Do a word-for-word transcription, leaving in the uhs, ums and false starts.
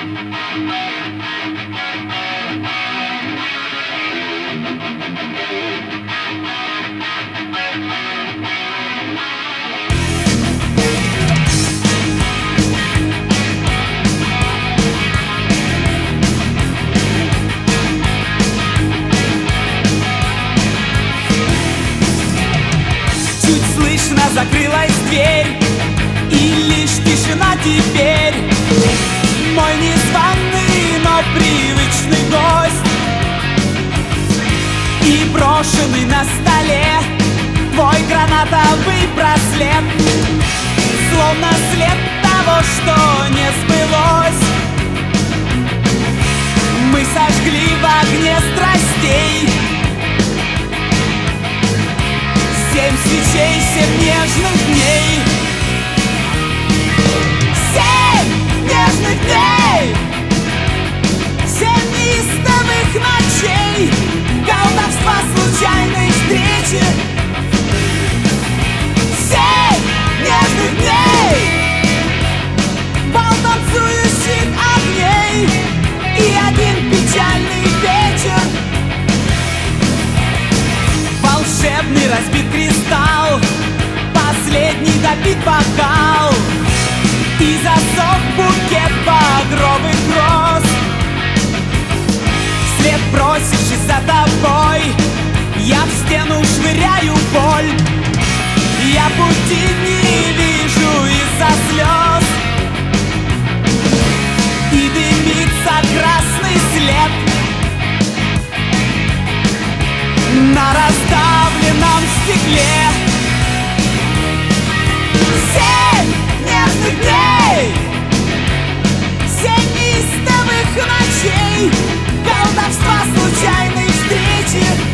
Закрылась дверь, и лишь тишина теперь. Мой незваный, но привычный гость, и брошенный на столе твой гранатовый браслет, словно след того, что не сбылось. Мы сожгли в огне страстей семь свечей, семь нежных дней. Семь нежных дней, семь неистовых ночей, колдовства случайной встречи. Семь нежных дней, бал танцующих огней и один печальный вечер. Волшебный разбит кристалл, последний допит бокал, и засох букет багровых роз. Вслед бросившись за тобой, я в стену швыряю боль. Я пути не вижу из-за слез, и дымится красный след на раздавленном стекле. Семь нежных дней, семь неистовых ночей, колдовства случайной встречи.